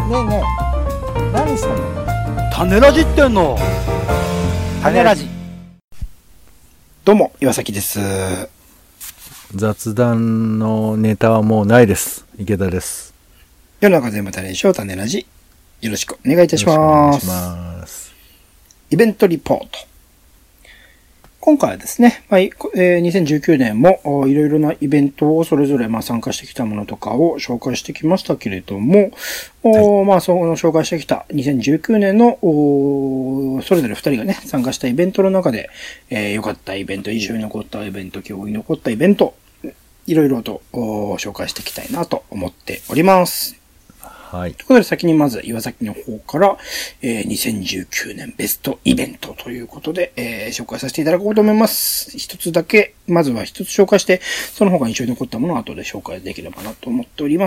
ねえねえ、何してんの？ 種ラジってんの。 種ラジ。どうも岩崎です。 雑談のネタはもうないです。池田です。 世の中全部種でしょう。種ラジ、よろしくお願いいたします。 よろしくお願いします。 イベントリポート。今回はですね、2019年もいろいろなイベントをそれぞれ参加してきたものとかを紹介してきましたけれども、はい、その紹介してきた2019年のそれぞれ2人がね参加したイベントの中で、良かったイベント、印象に残ったイベント、記憶に残ったイベント、いろいろと紹介していきたいなと思っております。 はい。 ということで先にまず岩崎の方から、2019年ベストイベントということで、紹介させていただこうと思います。一つだけ、まずは一つ紹介して、その他に印象に残ったものを後で紹介できればなと思っております。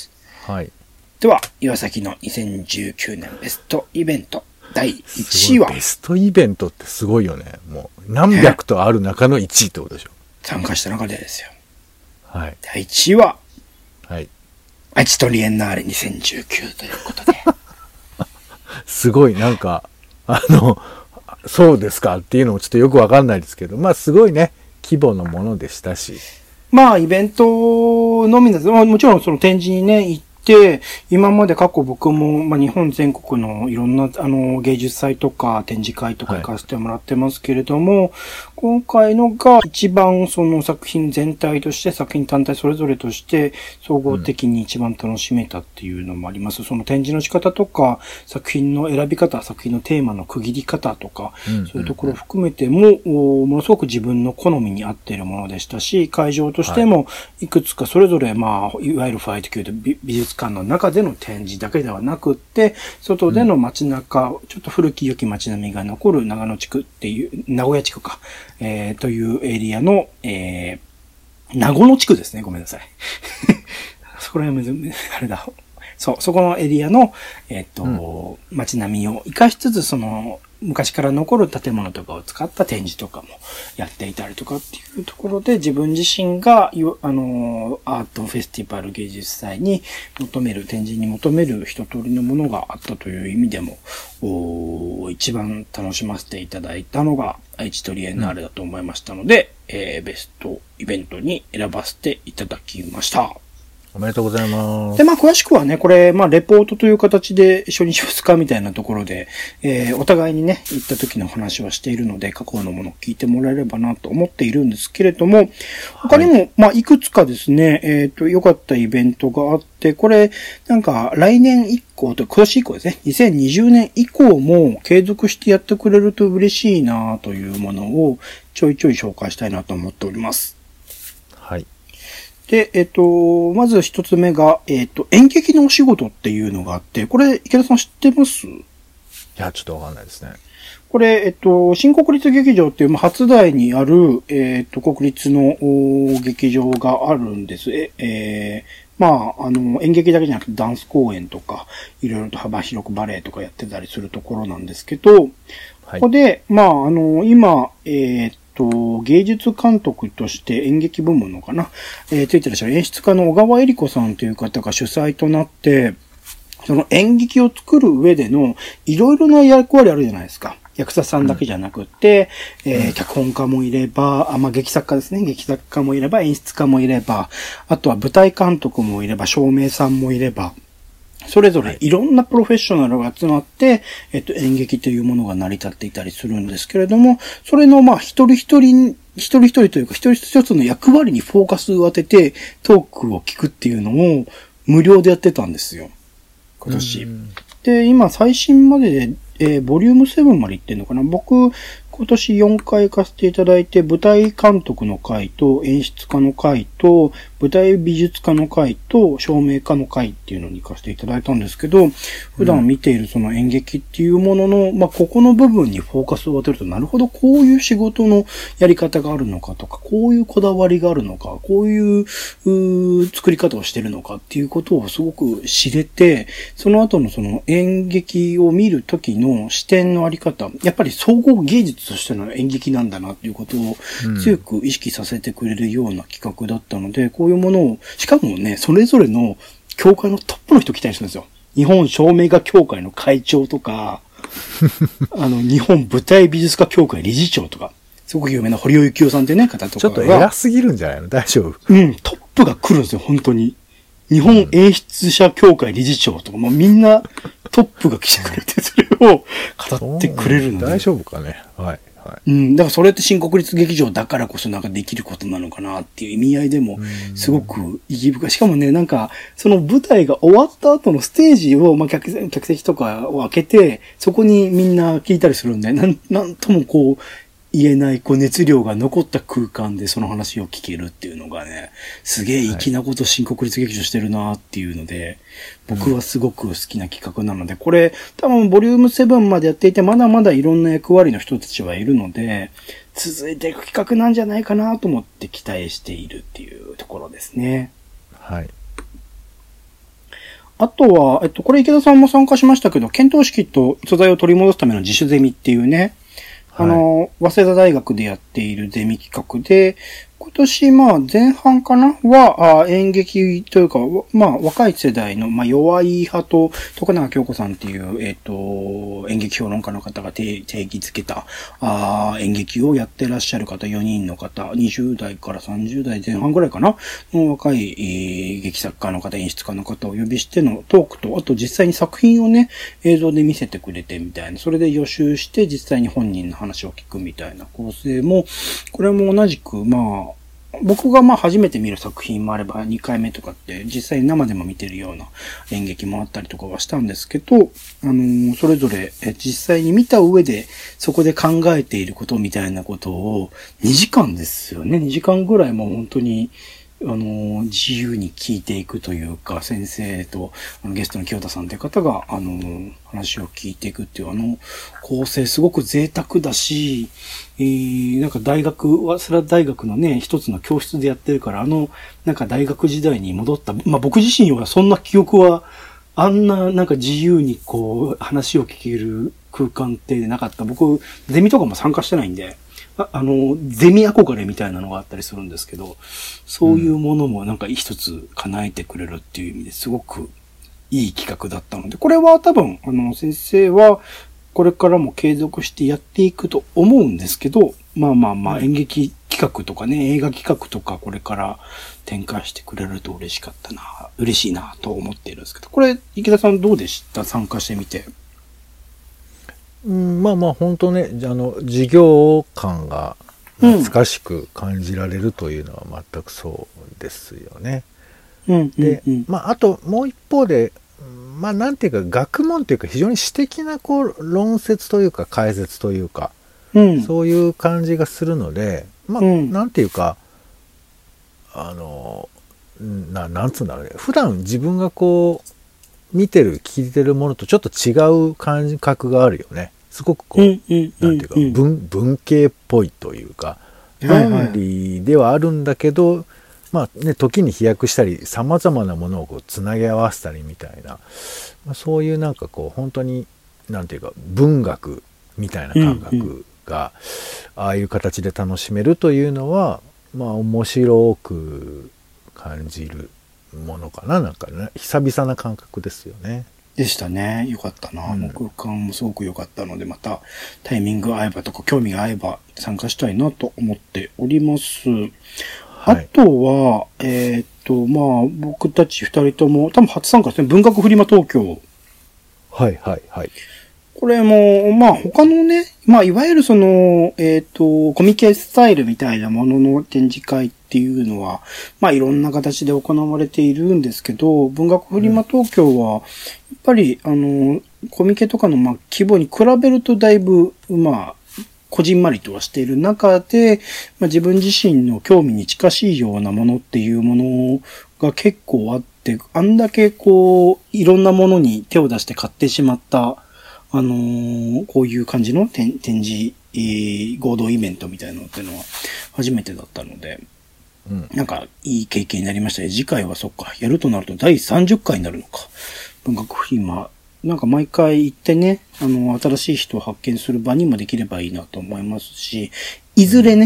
はい。 では、岩崎の2019年ベストイベント第1位はベストイベントってすごいよね。もう何百とある中の1位ってことでしょ。 参加した中でですよ。 はい。 第1位は、 はい。 愛知トリエンナーレ2019ということで。 すごい、なんか、そうですかっていうのもちょっとよくわかんないですけど、すごいね、規模のものでしたし。 イベントのみならず、もちろんその展示にね、行って、今まで過去僕も、日本全国のいろんな、芸術祭とか展示会とか行かせてもらってますけれども、はい、今回のが一番その作品全体として、作品単体それぞれとして、総合的に一番楽しめたっていうのもあります。その展示の仕方とか、作品の選び方、作品のテーマの区切り方とか、そういうところを含めても、ものすごく自分の好みに合っているものでしたし、会場としても、いくつかそれぞれ、いわゆるファイト級で美術館の中での展示だけではなくって、外での街中、ちょっと古き良き街並みが残る長野地区っていう、名古屋地区か、というエリアの、名護の地区ですね。ごめんなさい。そこら辺も、あれだ。そこのエリアの、街並みを活かしつつ、その、昔から残る建物とかを使った展示とかもやっていたりとかっていうところで、自分自身が、アートフェスティバル芸術祭に求める、展示に求める一通りのものがあったという意味でも、一番楽しませていただいたのが、愛知トリエンナーレだと思いましたので、ベストイベントに選ばせていただきました。 おめでとうございます。 で、詳しくはね、これ、レポートという形で初日2日みたいなところで、お互いにね、行った時の話はしているので、過去のものを聞いてもらえればなと思っているんですけれども、他にも、いくつかですね、良かったイベントがあって、これ、来年以降と、今年以降ですね、2020年以降も継続してやってくれると嬉しいなというものをちょいちょい紹介したいなと思っております。 はい。 で、まず一つ目が、演劇のお仕事っていうのがあって、これ、池田さん知ってます？ いや、ちょっとわかんないですね。 これ、新国立劇場っていう、初台にある、国立の劇場があるんです。演劇だけじゃなくてダンス公演とか、いろいろと幅広くバレエとかやってたりするところなんですけど、ここで、今、芸術監督として演劇部門のかな、ついてらっしゃる演出家の小川恵理子さんという方が主催となって、その演劇を作る上でのいろいろな役割あるじゃないですか。役者さんだけじゃなくて、脚本家もいれば、劇作家ですね。劇作家もいれば、演出家もいれば、あとは舞台監督もいれば、照明さんもいれば、それぞれいろんなプロフェッショナルが集まって、演劇というものが成り立っていたりするんですけれども、それの一人一人というか、一人一つの役割にフォーカスを当てて、トークを聞くっていうのを無料でやってたんですよ。今年。で、今最新までで、ボリューム7まで行ってんのかな。僕、今年4回行かせていただいて、舞台監督の会と演出家の会と、舞台美術家の会と照明家の会っていうのに行かせていただいたんですけど、普段見ているその演劇っていうものの、ここの部分にフォーカスを当てると、なるほど、こういう仕事のやり方があるのかとか、こういうこだわりがあるのか、こういう作り方をしてるのかっていうことをすごく知れて、その後のその演劇を見るときの視点のあり方、やっぱり総合芸術としての演劇なんだなっていうことを強く意識させてくれるような企画だったので、こういうものを、しかもね、それぞれの協会のトップの人来たりするんですよ。 日本照明画協会の会長とか、日本舞台美術家協会理事長とか、すごく有名な堀尾幸雄さんってね、方とかが。 ちょっと偉すぎるんじゃないの？大丈夫？ うん、トップが来るんですよ、本当に。日本演出者協会理事長とか、もうみんなトップが来てくれて、それを語ってくれるので。 大丈夫かね。はい。はい。 うん、だからそれって新国立劇場だからこそなんかできることなのかなっていう意味合いでも、すごく意義深い。しかもね、なんか、その舞台が終わった後のステージを、まあ、客席とかを開けて、そこにみんな聞いたりするんで、なんともこう、言えない、こう、熱量が残った空間でその話を聞けるっていうのがね、すげえ粋なこと新国立劇場してるなっていうので、僕はすごく好きな企画なので、これ、多分ボリューム7までやっていて、まだまだいろんな役割の人たちはいるので、続いていく企画なんじゃないかなと思って期待しているっていうところですね。 はい。 あとは、これ池田さんも参加しましたけど、検討式と素材を取り戻すための自主ゼミっていうね、早稲田大学でやっているゼミ企画で、今年、まあ、前半かなは、演劇というか、まあ、若い世代の、まあ、弱い派と、徳永京子さんっていう、演劇評論家の方が定義づけた、演劇をやってらっしゃる方、4人の方、20代から30代前半ぐらいかなの若い、劇作家の方、演出家の方をお呼びしてのトークと、あと実際に作品をね、映像で見せてくれてみたいな、それで予習して実際に本人の話を聞くみたいな構成も、これも同じく、まあ、僕がまあ初めて見る作品もあれば2回目とかって実際に生でも見てるような演劇もあったりとかはしたんですけど、それぞれ実際に見た上でそこで考えていることみたいなことを2時間ですよね。2時間ぐらいもう本当に自由に聞いていくというか、先生とゲストの清田さんという方が話を聞いていくっていう構成すごく贅沢だし、なんか早稲田大学のね、一つの教室でやってるから、なんか大学時代に戻った、まあ僕自身はそんな記憶は、あんななんか自由にこう話を聞ける空間ってなかった。僕、ゼミとかも参加してないんで、ゼミ憧れみたいなのがあったりするんですけど、そういうものもなんか一つ叶えてくれるっていう意味ですごくいい企画だったので、これは多分、先生はこれからも継続してやっていくと思うんですけど、まあ、演劇企画とかね、映画企画とかこれから展開してくれると嬉しいなと思っているんですけど、これ、池田さんどうでした？参加してみて。 まあ本当ね、授業感が懐かしく感じられるというのは全くそうですよね。で、まああともう一方で、まあなんていうか学問というか非常に詩的なこう論説というか解説というか、そういう感じがするので、まあなんていうか、なんつうんだろうね、普段自分がこう見てる聞いてるものとちょっと違う感覚があるよね。すごくこう、なんていうか文系っぽいというか、論理ではあるんだけど、まあね、時に飛躍したり様々なものをこうつなぎ合わせたりみたいな、まあ、そういうなんかこう本当になんていうか文学みたいな感覚がああいう形で楽しめるというのは、まあ面白く感じるものかな。なんかね、久々な感覚ですよね。 でしたね。よかったな。空間もすごく良かったので、またタイミング合えばとか興味が合えば参加したいなと思っております。あとは、まあ、僕たち二人とも、多分初参加ですね。文学フリマ東京。 はい。 これも、まあ他のね、まあいわゆるその、コミケスタイルみたいなものの展示会っていうのは、まあいろんな形で行われているんですけど、文学フリマ東京は、やっぱり、コミケとかのまあ規模に比べるとだいぶ、まあ、こじんまりとはしている中で、まあ、自分自身の興味に近しいようなものっていうものが結構あって、あんだけこう、いろんなものに手を出して買ってしまった、こういう感じの展示、合同イベントみたいなのっていうのは初めてだったので、なんかいい経験になりましたね。次回はそっか、やるとなると第30回になるのか。文学フリマ、なんか毎回行ってね、新しい人を発見する場にもできればいいなと思いますし、いずれね、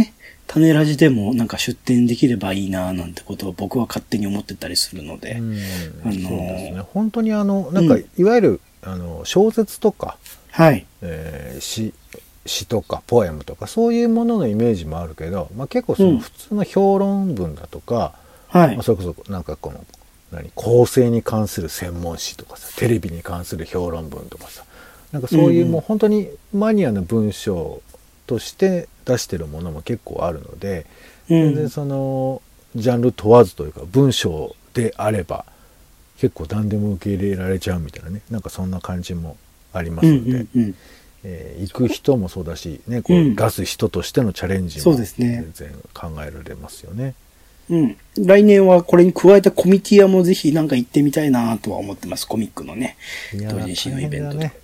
種ラジでもなんか出展できればいいななんてことを僕は勝手に思ってたりするので。 そうですね。本当になんか、いわゆる、小説とか、 はい。 詩とかポエムとかそういうもののイメージもあるけど、まあ、結構その普通の評論文だとか、 はい。 まあ、それこそなんかこの構成に関する専門誌とかさ、テレビに関する評論文とかさ、なんかそういうもう本当にマニアな文章として出してるものも結構あるので、全然そのジャンル問わずというか、文章であれば結構何でも受け入れられちゃうみたいなね、なんかそんな感じもありますので、行く人もそうだし、ね、こう出す人としてのチャレンジも全然考えられますよね。 来年はこれに加えたコミティアもぜひなんか行ってみたいなとは思ってます。コミックのね、同人誌のイベントで。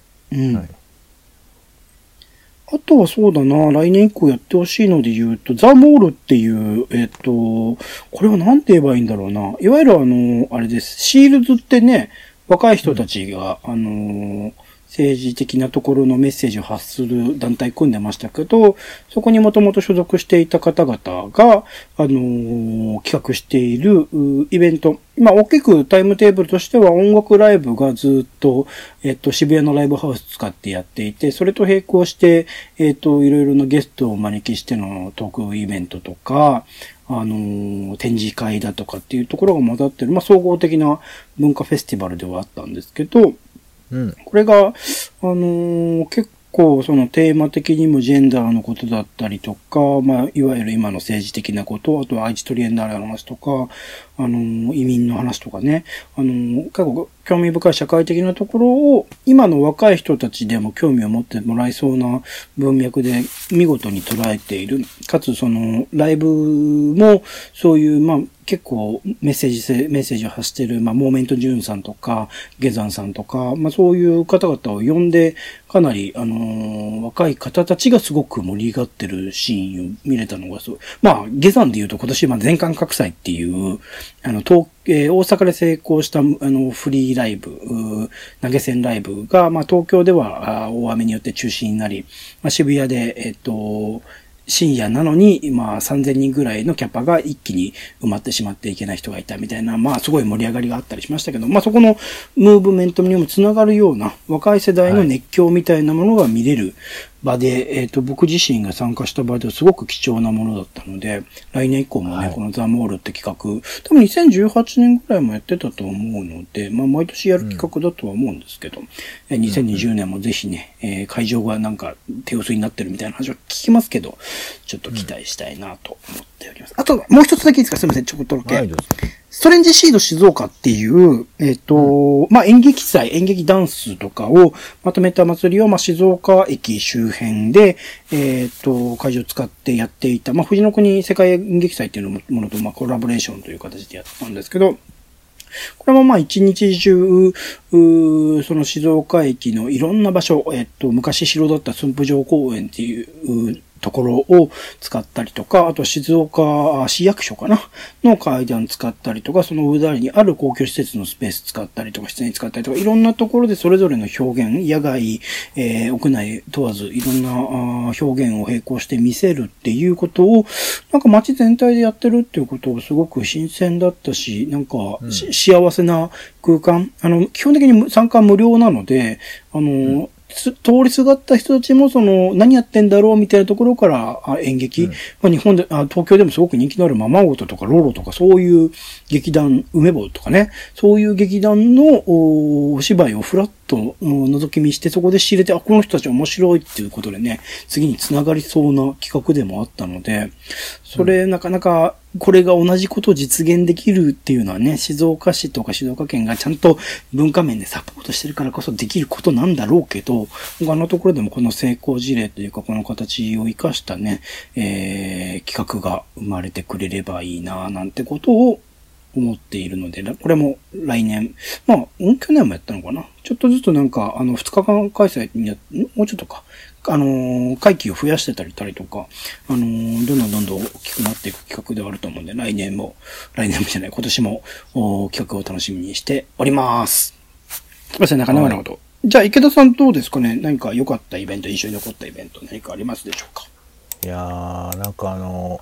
あとはそうだな、来年以降やってほしいので言うと、ザ・モールっていう、これはなんて言えばいいんだろうな。いわゆるあれです。シールズってね、若い人たちが、政治的なところのメッセージを発する団体組んでましたけど、そこにもともと所属していた方々が、企画しているイベント。まあ、大きくタイムテーブルとしては音楽ライブがずっと、渋谷のライブハウス使ってやっていて、それと並行して、いろいろなゲストを招きしてのトークイベントとか、展示会だとかっていうところが混ざってる、まあ、総合的な文化フェスティバルではあったんですけど、これが、結構そのテーマ的にもジェンダーのことだったりとか、まあ、いわゆる今の政治的なこと、あとは愛知トリエンナーレの話とか、移民の話とかね、結構興味深い社会的なところを、今の若い人たちでも興味を持ってもらえそうな文脈で見事に捉えている。かつその、ライブも、そういう、まあ、結構メッセージを発している、まあ、モーメントジューンさんとか、ゲザンさんとか、まあ、そういう方々を呼んで、かなり、若い方たちがすごく盛り上がってるシーンを見れたのがそう。まあ、ゲザンで言うと今年、まあ、全館覚祭っていう、大阪で成功した、フリーライブ、投げ銭ライブが、まあ、東京では、大雨によって中止になり、まあ、渋谷で、深夜なのに、まあ3000人ぐらいのキャパが一気に埋まってしまっていけない人がいたみたいな、まあすごい盛り上がりがあったりしましたけど、まあそこのムーブメントにもつながるような若い世代の熱狂みたいなものが見れる場で、僕自身が参加した場ではすごく貴重なものだったので、来年以降もね、このザ・モールって企画、多分2018年ぐらいもやってたと思うので、まあ毎年やる企画だとは思うんですけど、2020年もぜひね、会場がなんか手薄になってるみたいな話は聞きますけど、ちょっと期待したいなと思っております。あと、もう一つだけいいですか？すみません、ちょこっとだけ。ストレンジシード静岡っていう、まあ、演劇ダンスとかをまとめた祭りを、まあ、静岡駅周辺で、会場を使ってやっていた、まあ、藤の国世界演劇祭っていうものと、まあ、コラボレーションという形でやったんですけど、これもまあ一日中、その静岡駅のいろんな場所、昔城だった駿府城公園っていうところを使ったりとか、あと静岡市役所かなの階段使ったりとか、その上にある公共施設のスペース使ったりとか、室内使ったりとか、いろんなところでそれぞれの表現、野外、屋内問わずいろんな表現を並行して見せるっていうことを、なんか街全体でやってるっていうことをすごく新鮮だったし、なんか、幸せな空間。基本的に参加無料なので、通りすがった人たちも何やってんだろうみたいなところから演劇、まあ、日本で、東京でもすごく人気のあるままごととかロロとかそういう劇団、梅坊とかね、そういう劇団のお芝居をフラッと覗き見してそこで仕入れて、この人たち面白いっていうことでね、次に繋がりそうな企画でもあったので、それなかなかこれが同じことを実現できるっていうのはね、静岡市とか静岡県がちゃんと文化面でサポートしてるからこそできることなんだろうけど、他のところでもこの成功事例というかこの形を生かしたね、企画が生まれてくれればいいななんてことを思っているので、これも来年、まあ、去年もやったのかな。ちょっとずつなんか、2日間開催にもうちょっとか、会期を増やしてたりとか、どんどん大きくなっていく企画ではあると思うんで、来年もじゃない、今年も企画を楽しみにしております。すみません、なかなかなこと。じゃあ、池田さんどうですかね？何か良かったイベント、印象に残ったイベント、何かありますでしょうか？ いやー、なんか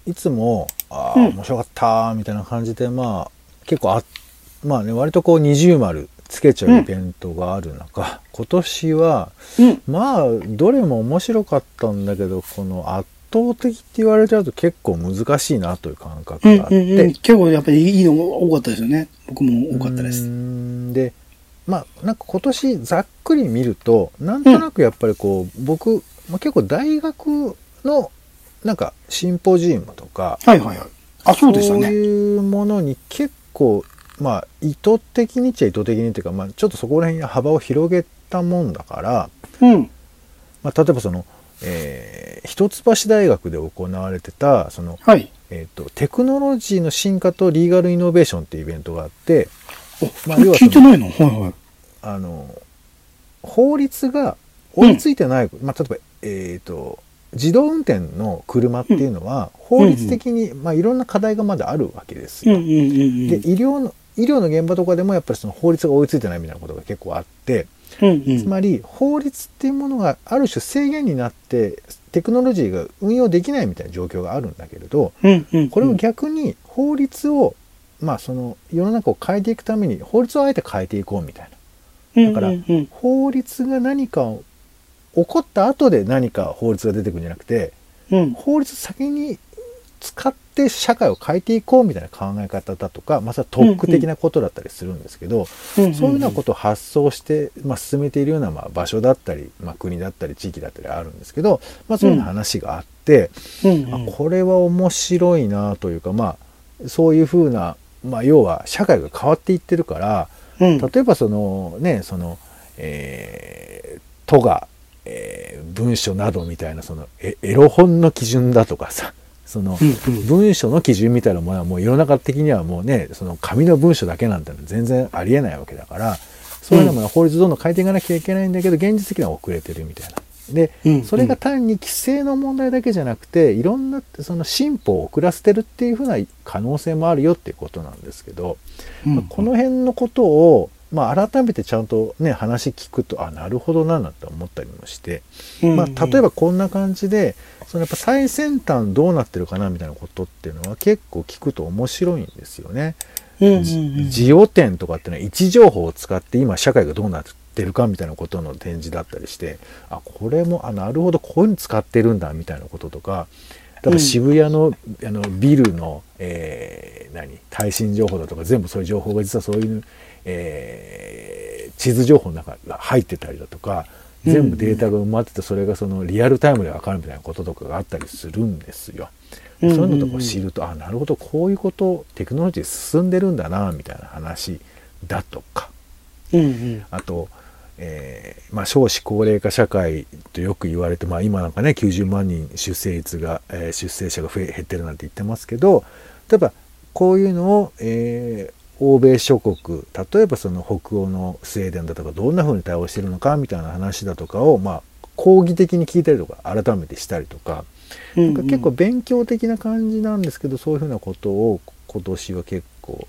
いつも、面白かったみたいな感じで、まあ、結構まあね、割とこう二重丸つけちゃうイベントがある中、今年は、まあ、どれも面白かったんだけど、この圧倒的って言われちゃうと結構難しいなという感覚があって。 結構やっぱりいいのが多かったですよね。僕も多かったです。 で、まあ、なんか今年ざっくり見ると、なんとなくやっぱりこう、僕、結構大学のなんかシンポジウムとか、そうでしたね。そういうものに結構、まあ意図的にっちゃ意図的にっていうか、まあちょっとそこら辺に幅を広げたもんだから、まあ例えばその、一橋大学で行われてた、その、テクノロジーの進化とリーガルイノベーションっていうイベントがあって、 まあ要は聞いてないの？ 法律が追いついてない、まあ例えば、自動運転の車っていうのは法律的に、まあ、いろんな課題がまだあるわけですよ。で、医療の現場とかでもやっぱりその法律が追いついてないみたいなことが結構あって、つまり法律っていうものがある種制限になってテクノロジーが運用できないみたいな状況があるんだけれど、これを逆に法律を、まあその世の中を変えていくために法律をあえて変えていこうみたいな。だから法律が何かを起こった後で何か法律が出てくるんじゃなくて、法律先に使って社会を変えていこうみたいな考え方だとか、まあそれは特区的なことだったりするんですけど、そういうようなことを発想して、まあ、進めているようなまあ場所だったり、まあ、国だったり地域だったりあるんですけど、まあ、そういうような話があって、これは面白いなというか、まあそういうふうな、まあ、要は社会が変わっていってるから、例えばそのね、その、都が文書などみたいなそのエロ本の基準だとかさ、その文書の基準みたいなものはもう世の中的にはもうね、その紙の文書だけなんてのは全然ありえないわけだから、そういうのも法律どんどん変えていかなきゃいけないんだけど、現実的には遅れてるみたいな。で、それが単に規制の問題だけじゃなくて、いろんなその進歩を遅らせてるっていうふうな可能性もあるよっていうことなんですけど、この辺のことをまあ、改めてちゃんとね話聞くとなるほどなって思ったりもして、まあ、例えばこんな感じでそのやっぱ最先端どうなってるかなみたいなことっていうのは結構聞くと面白いんですよね。ジオ展とかっていうのは位置情報を使って今社会がどうなってるかみたいなことの展示だったりして、これもなるほどこういうの使ってるんだみたいなこととか、例えば渋谷のビルの、耐震情報だとか全部そういう情報が実はそういう、地図情報の中が入ってたりだとか、全部データが埋まっててそれがそのリアルタイムで分かるみたいなこととかがあったりするんですよ。そういうのとか知るとなるほどこういうことテクノロジー進んでるんだなみたいな話だとか、あと、まあ、少子高齢化社会とよく言われて、まあ、今なんかね90万人出生率が、出生者が減ってるなんて言ってますけど、例えばこういうのを、欧米諸国、例えばその北欧のスウェーデンだとかどんな風に対応してるのかみたいな話だとかを、まあ、講義的に聞いたりとか改めてしたりとか、なんか結構勉強的な感じなんですけど、そういう風なことを今年は結構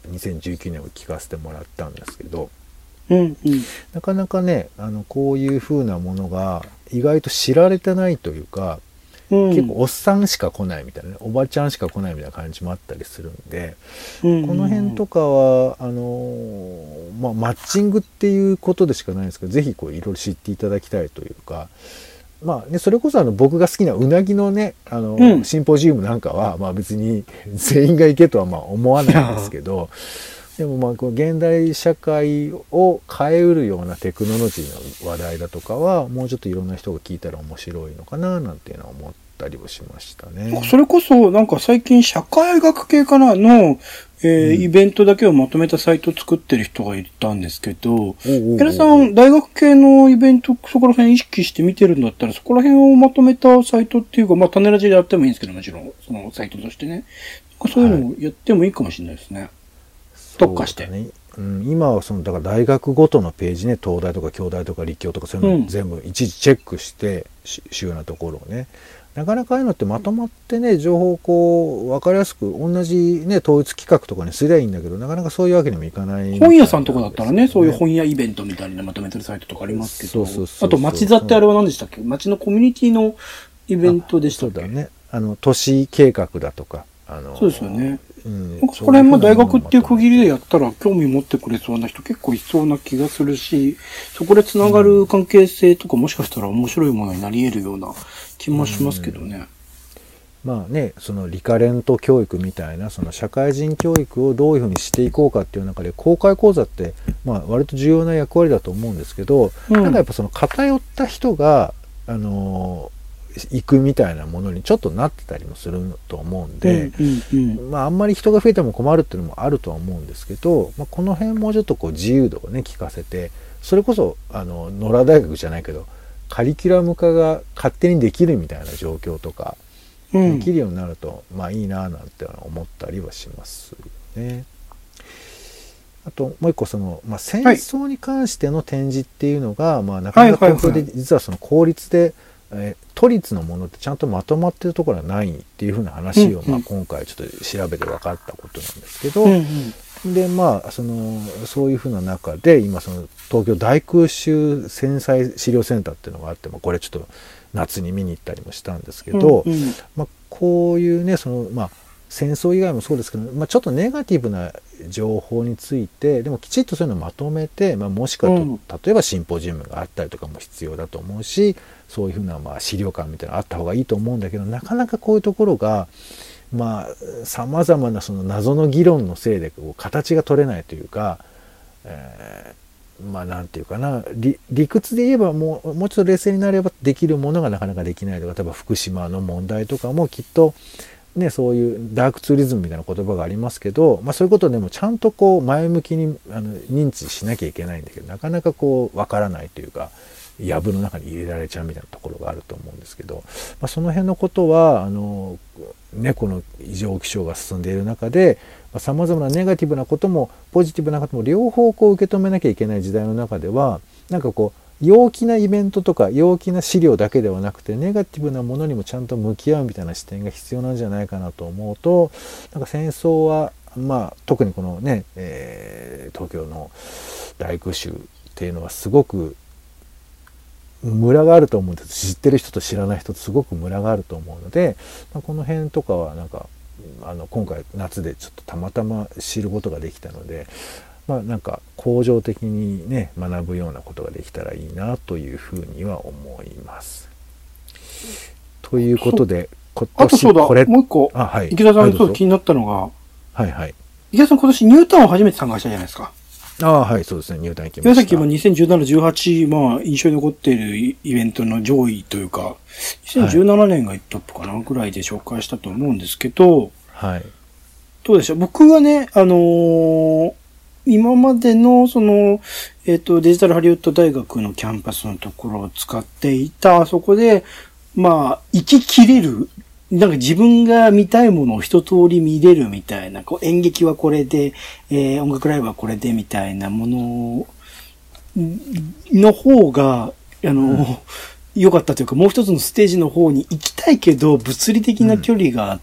2019年は聞かせてもらったんですけど、なかなかねこういう風なものが意外と知られてないというか、結構おっさんしか来ないみたいな、ね、おばちゃんしか来ないみたいな感じもあったりするんで、この辺とかはまあ、マッチングっていうことでしかないんですけど、ぜひこういろいろ知っていただきたいというか、まあね、それこそ僕が好きなうなぎのねシンポジウムなんかは、まあ、別に全員が行けとはまあ思わないんですけどでもまあこう現代社会を変えうるようなテクノロジーの話題だとかはもうちょっといろんな人が聞いたら面白いのかななんていうのは思ったりもしましたね。 それこそなんか最近社会学系からの、イベントだけをまとめたサイトを作ってる人がいたんですけど、皆さん大学系のイベントそこら辺意識して見てるんだったらそこら辺をまとめたサイトっていうか、まあ種ラジでやってもいいんですけど、もちろんそのサイトとしてね、そういうのをやってもいいかもしれないですね。特化して。 今はだから大学ごとのページね、東大とか京大とか立教とかそういうの全部いちいちチェックして、主要なところをね、なかなかああいうのってまとまってね情報をこう分かりやすく同じね統一企画とかにすりゃいいんだけど、なかなかそういうわけにもいかない、 本屋さんとかだったらね、そういう本屋イベントみたいなまとめてるサイトとかありますけど、あと町座ってあれは何でしたっけ、町のコミュニティのイベントでしたっけ。 そうだね、 都市計画だとか、 そうですよね。そこら辺も大学っていう区切りでやったら興味持ってくれそうな人結構いそうな気がするし、そこでつながる関係性とかもしかしたら面白いものになり得るような気もしますけどね。 まあね、そのリカレント教育みたいなその社会人教育をどういうふうにしていこうかっていう中で公開講座ってまあ割と重要な役割だと思うんですけど、なんかやっぱその偏った人が行くみたいなものにちょっとなってたりもすると思うんで、まああんまり人が増えても困るっていうのもあるとは思うんですけど、まあ、この辺もうちょっとこう自由度をね聞かせて、それこそ野良大学じゃないけどカリキュラム化が勝手にできるみたいな状況とかできるようになると、まあいいななんて思ったりはしますよね。あともう一個まあ、戦争に関しての展示っていうのが、まあ、なかなか東京で実はその公立で、都立のものってちゃんとまとまってるところはないっていうふうな話を、まあ、今回ちょっと調べて分かったことなんですけど、でまあそういうふうな中で今東京大空襲戦災資料センターっていうのがあって、これちょっと夏に見に行ったりもしたんですけど、まあ、こういうねまあ、戦争以外もそうですけど、まあ、ちょっとネガティブな情報についてでもきちっとそういうのをまとめて、まあ、もしくは例えばシンポジウムがあったりとかも必要だと思うし、そういうふうなまあ資料館みたいなのあった方がいいと思うんだけど、なかなかこういうところがまあさまざまなその謎の議論のせいでこう形が取れないというか、まあなんていうかな、理屈で言えばもうちょっと冷静になればできるものがなかなかできないとか、例えば福島の問題とかもきっとね、そういうダークツーリズムみたいな言葉がありますけど、まあ、そういうことでもちゃんとこう前向きに認知しなきゃいけないんだけど、なかなかこう分からないというか、藪の中に入れられちゃうみたいなところがあると思うんですけど、まあ、その辺のことはね、この異常気象が進んでいる中でさまざまなネガティブなこともポジティブなことも両方こう受け止めなきゃいけない時代の中では、なんかこう陽気なイベントとか陽気な資料だけではなくてネガティブなものにもちゃんと向き合うみたいな視点が必要なんじゃないかなと思うと、なんか戦争はまあ特にこのね、東京の大空襲っていうのはすごくムラがあると思うんです。知ってる人と知らない人とすごくムラがあると思うので、まあ、この辺とかはなんか今回夏でちょっとたまたま知ることができたので、まあなんか恒常的にね学ぶようなことができたらいいなというふうには思います。ということで今年あとそうだ、もう一個、 はい、 池田さんちょっと気になったのが、 はいはい、 池田さん今年ニュータウンを初めて参加したじゃないですか。 はい、そうですね、ニュータウン行きました。 さっきも2017、18、まあ、印象に残っているイベントの上位というか、2017年がトップかなぐらいで紹介したと思うんですけど、 はい。 どうでしょう。僕はね、今までのデジタルハリウッド大学のキャンパスのところを使っていた、そこで、まあ、生き切れる、なんか自分が見たいものを一通り見れるみたいな、こう演劇はこれで、音楽ライブはこれでみたいなものの方が、良かったというか、もう一つのステージの方に行きたいけど、物理的な距離があって、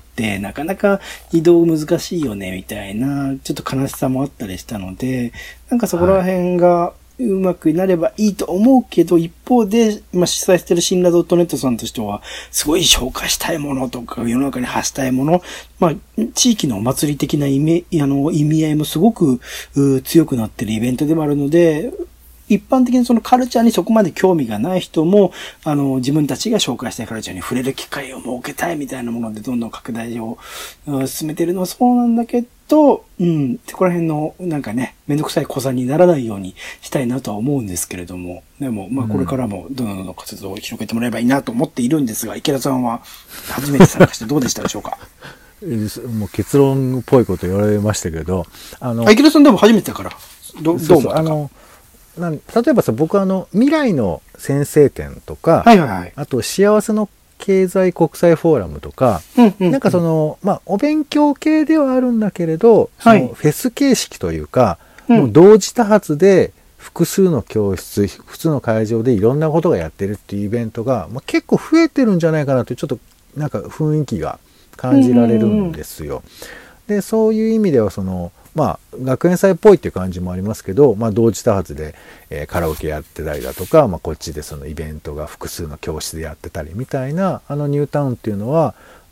なかなか移動難しいよね、みたいな、ちょっと悲しさもあったりしたので、なんかそこら辺がうまくなればいいと思うけど、一方で、まあ、主催してる新ラ.netさんとしては、すごい紹介したいものとか、世の中に発したいもの、まあ、地域のお祭り的な意味合いもすごく強くなってるイベントでもあるので、一般的にそのカルチャーにそこまで興味がない人も、自分たちが紹介したいカルチャーに触れる機会を設けたいみたいなものでどんどん拡大を進めてるのはそうなんだけど、そこら辺のなんかね、めんどくさい小さにならないようにしたいなとは思うんですけれども、でも、まあこれからもどんどん活動を広げてもらえばいいなと思っているんですが、池田さんは初めて参加してどうでしたでしょうか？ もう結論っぽいこと言われましたけど、 池田さんでも初めてだから、どう思ったか？ 例えばさ、僕未来の先制点とか、あと幸せの経済国際フォーラムとか、なんかまあ、お勉強系ではあるんだけれど、フェス形式というか、もう同時多発で複数の教室、複数の会場でいろんなことがやってるっていうイベントが、まあ、結構増えてるんじゃないかなという、ちょっとなんか雰囲気が感じられるんですよ。で、そういう意味ではまあ、学園祭っぽいっていう感じもありますけど、まあ、同時多発で、カラオケやってたりだとか、まあ、こっちでイベントが複数の教室でやってたりみたいなニュータウンっていうのは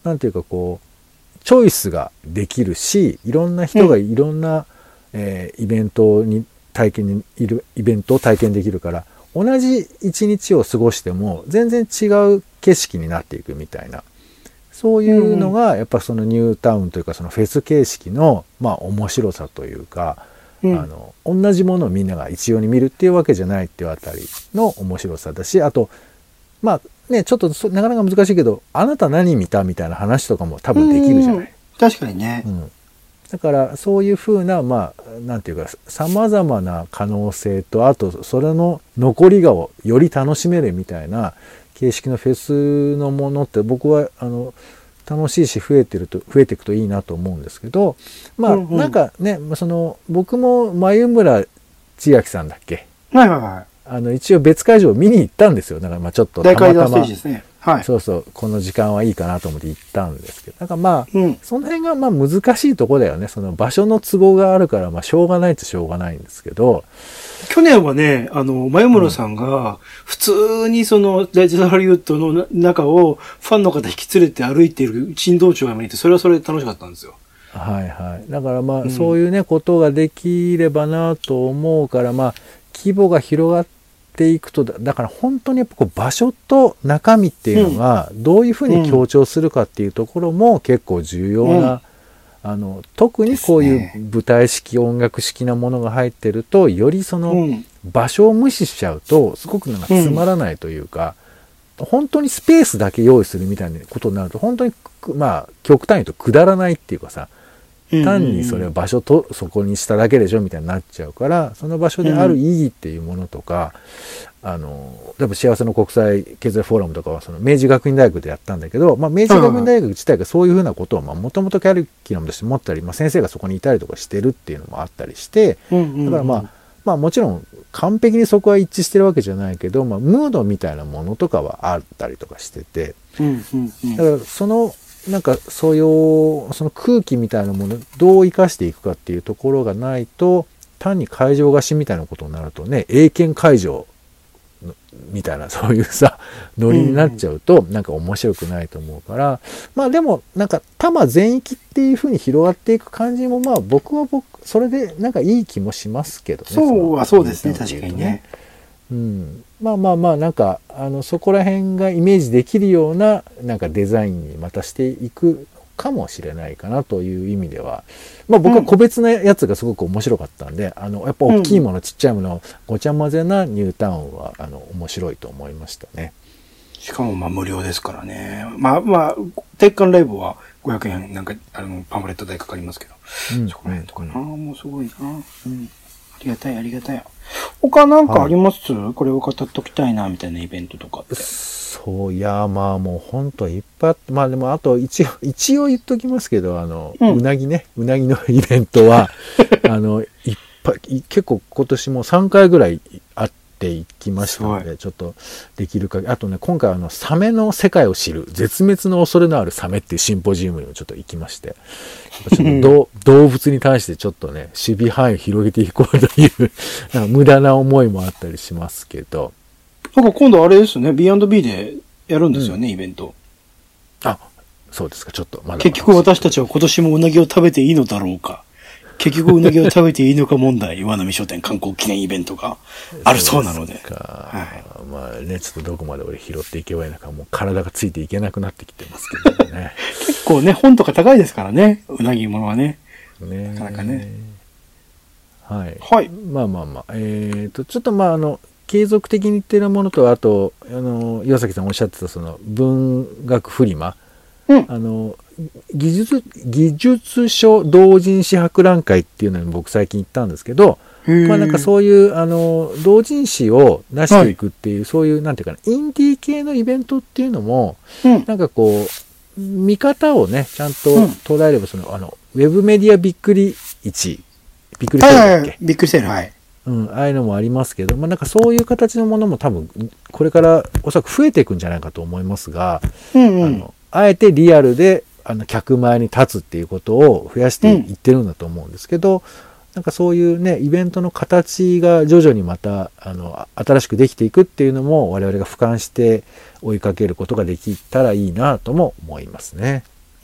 なんていうかこう、チョイスができるし、いろんな人がいろんな、イベントを体験できるから、同じ一日を過ごしても全然違う景色になっていくみたいな。そういうのが、やっぱそのニュータウンというか、そのフェス形式の、まあ面白さというか、同じものをみんなが一様に見るっていうわけじゃないっていうあたりの面白さだし、あと、まあね、ちょっとなかなか難しいけど、あなた何見たみたいな話とかも多分できるじゃない。 確かにね。 だからそういうふうな、まあ、なんていうか、様々な可能性と、あとそれの残りがをより楽しめるみたいな形式のフェスのものって僕は楽しいし増えていくといいなと思うんですけど、まあ、なんかね、僕も眉村千秋さんだっけ、 はいはいはい。 一応別会場を見に行ったんですよ。だからまあちょっと大会堂ステージですね。はい。 そうそう、この時間はいいかなと思って行ったんですけど、なんかまあ、その辺がまあ難しいとこだよね。その場所の都合があるから、まあしょうがないっちゃしょうがないんですけど。 去年はね、眉村さんが、普通にその、デジタルハリウッドの中をファンの方引き連れて歩いている珍道中が見て、それはそれで楽しかったんですよ。 はいはい。だからまあ、そういうね、ことができればなと思うから、まあ、規模が広がっていくと、だから本当にやっぱこう場所と中身っていうのが、どういうふうに強調するかっていうところも結構重要な、特にこういう舞台式、音楽式なものが入ってると、よりその場所を無視しちゃうと、すごくなんかつまらないというか、本当にスペースだけ用意するみたいなことになると、本当に、まあ、極端に言うとくだらないっていうかさ、単にそれを場所とそこにしただけでしょみたいになっちゃうから、その場所である意義っていうものとか、例えば幸せの国際経済フォーラムとかはその明治学院大学でやったんだけど、まあ、明治学院大学自体がそういうふうなことをもともとキャリキュラムとして持ったり、まあ、先生がそこにいたりとかしてるっていうのもあったりして、だからまあもちろん完璧にそこは一致してるわけじゃないけど、まあ、ムードみたいなものとかはあったりとかしてて、だからなんかそういうその空気みたいなものをどう生かしていくかっていうところがないと、単に会場貸しみたいなことになるとね、英検会場みたいなそういうさノリになっちゃうとなんか面白くないと思うから、まあでもなんか多摩全域っていう風に広がっていく感じも、まあ僕それでなんかいい気もしますけどね。 そうですね、確かにね。 まあなんかそこら辺がイメージできるようななんかデザインにまたしていくかもしれないかなという意味では、まあ僕は個別なやつがすごく面白かったんで、やっぱ大きいもの、ちっちゃいものごちゃ混ぜなニュータウンは面白いと思いましたね。 しかもまあ無料ですからね。まあ鉄管ライブは500円なんかパンフレット代かかりますけど、そこら辺とかな、もうすごいな。ありがたいありがたい。他なんかあります？これを語っときたいなみたいなイベントとかって。 そういや、まあもう本当いっぱいあって、まあでもあと一応言っときますけど、うなぎのイベントは、いっぱい、結構今年も3回ぐらいあっていきましたので、ちょっとできるかぎり、あとね、今回サメの世界を知る、絶滅の恐れのあるサメっていうシンポジウムにもちょっと行きまして、ちょっと動物に対してちょっとね、守備範囲を広げていこうという、なんか無駄な思いもあったりしますけど、 なんか今度あれですね、B&B でやるんですよね、イベント。 あ、そうですか、ちょっとまだ。 結局私たちは今年もうなぎを食べていいのだろうか。結局うなぎを食べていいのか問題、岩波商店観光記念イベントがあるそうなので。 まあね、ちょっとどこまで俺拾っていけばいいのか、もう体がついていけなくなってきてますけどね。 結構ね、本とか高いですからね、うなぎものはね。なかなかね。 はい。まあ。ちょっとまあ継続的に言ってるものと、あと、岩崎さんおっしゃってたその文学フリマ、技術書同人誌博覧会っていうのに僕最近行ったんですけど、まあなんかそういう同人誌を出していくっていう、そういうなんていうかな、インディー系のイベントっていうのも、なんかこう見方をねちゃんと捉えれば、ウェブメディアびっくりセールだっけ、 びっくりセール、はい。 ああいうのもありますけど、まあなんかそういう形のものも多分これからおそらく増えていくんじゃないかと思いますが、あえてリアルで客前に立つっていうことを増やしていってるんだと思うんですけど、なんかそういうねイベントの形が徐々にまた新しくできていくっていうのも我々が俯瞰して追いかけることができたらいいなとも思いますね。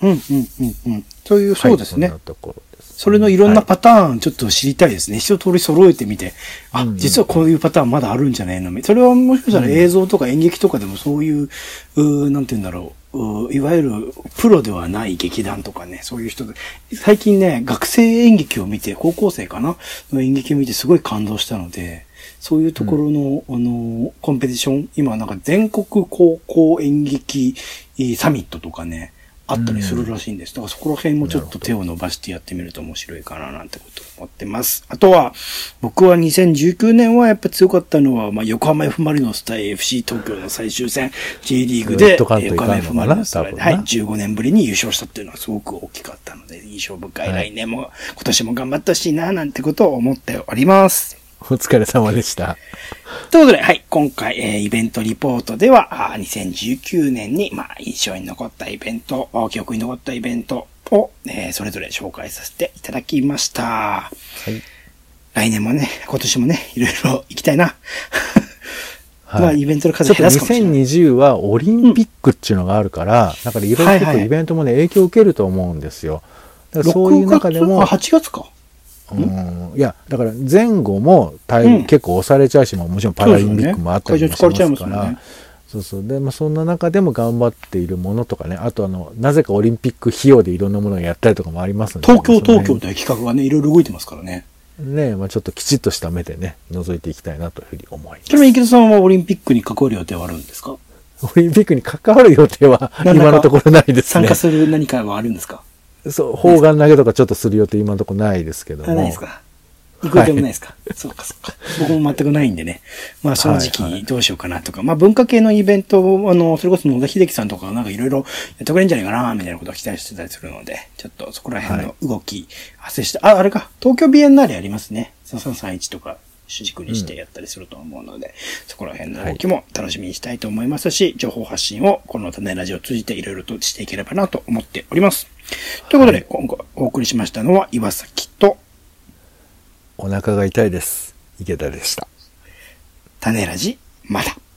うんうんうんうん。そういう、そうですね。 はい、そんなところです。 それのいろんなパターンちょっと知りたいですね。一通り揃えてみて。あ、実はこういうパターンまだあるんじゃないの。それはもしかしたら映像とか演劇とかでもそういう、なんて言うんだろう。いわゆるプロではない劇団とかね、そういう人で。最近ね、学生演劇を見て、高校生かなの演劇を見てすごい感動したので、そういうところの、コンペティション、今なんか全国高校演劇サミットとかね、あったりするらしいんです。だからそこら辺もちょっと手を伸ばしてやってみると面白いかななんてことを思ってます。あとは、僕は2019年はやっぱ強かったのは、まあ、横浜 F ・マリノス対 FC 東京の最終戦 J リーグで、横浜 F ・マリノスが、はい、15年ぶりに優勝したっていうのはすごく大きかったので、印象深い来年も、今年も頑張ってほしいななんてことを思っております。 お疲れ様でした。 ということで、はい、今回、イベントリポートでは、2019年に、まあ、印象に残ったイベント、記憶に残ったイベントを、それぞれ紹介させていただきました。はい。来年もね、今年もね、いろいろ行きたいな。はい、まあ、イベントの数減らすかもしれない。 2020はオリンピックっていうのがあるから、だからいろいろイベントもね、影響を受けると思うんですよ。だからそういう中でも。 8月か。 いや、だから前後も結構押されちゃうし、もちろんパラリンピックもあったりもしますから、そうそう。で、まあそんな中でも頑張っているものとかね、あとなぜかオリンピック費用でいろんなものをやったりとかもありますので、 東京という企画がね、いろいろ動いてますからね。 ね、まあちょっときちっとした目でね、覗いていきたいなというふうに思います。 ちなみに池田さんはオリンピックに関わる予定はあるんですか？ オリンピックに関わる予定は今のところないですね。 参加する何かはあるんですか？ そう、砲丸投げとかちょっとする予定今のところないですけども。 ないですか？行く予定もないですか？はい、そうかそうか。僕も全くないんでね。まあ正直どうしようかなとか。まあ文化系のイベントを、それこそ野田秀樹さんとかなんかいろいろやってくれるんじゃないかな、みたいなことを期待してたりするので、ちょっとそこら辺の動き、発生して、あれか、東京ビエンナーレありますね。3331とか主軸にしてやったりすると思うので、そこら辺の動きも楽しみにしたいと思いますし、情報発信をこの種ラジオを通じていろいろとしていければなと思っております。ということで、今回お送りしましたのは岩崎と、 お腹が痛いです。池田でした。 種ラジ、まだ。